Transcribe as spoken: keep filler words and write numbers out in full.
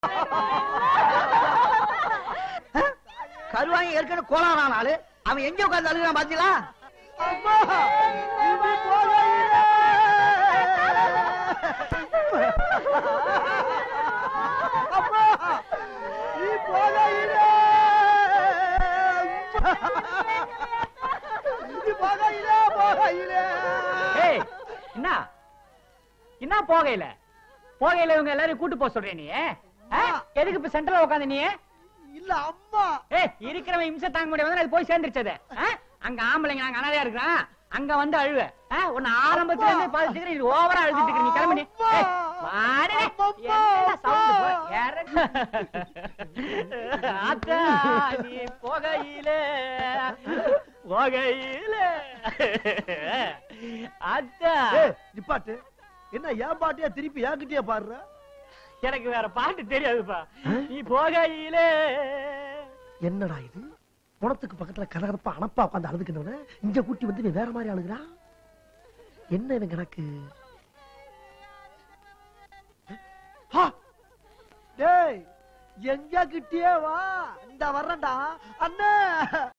கருவாங்க ஏற்கனவே கோலான ஆளு அவன் எங்க உட்கார்ந்து அழுகிறான் பாத்தீங்களா? என்ன என்ன போகையில போகையில இவங்க எல்லாரும் கூட்டு போக சொல்றேன் நீ எதுக்கு இப்ப சென்டர்ல உட்காந்து நீ? இல்ல அம்மா ஏய் இருக்கிறவன் இம்சை தாங்க முடியாது அது போய் சேர்ந்துருச்சது. அங்க ஆம்பளைங்க நாங்க அனாதையா இருக்கிறோம் அங்க வந்து அழுவ உன்னை ஆரம்பத்துல இருந்து பாத்துக்கிறேன் நீ ஓவரா அழுதுட்டு இருக்க. நீ கிளம்பி நீ போகையில போகையில அத்தா நிப்பாட்டு. என்ன ஏன் பாட்டியா திருப்பி ஏங்கிட்டே பாடுற? எனக்கு வேற பாட்டு தெரியாதுப்பா. நீ போகையில என்னடா இது? குணத்துக்கு பக்கத்துல கதகதப்பா அனப்பா உட்காந்து அழுதுக்கிட்டவன இங்க கூட்டி வந்து நீ வேற மாதிரி அழுகுறா. என்ன எனக்கு எனக்கு டேய் எங்க கிட்டியே வா. இந்த வர்றேன்டா அண்ணா.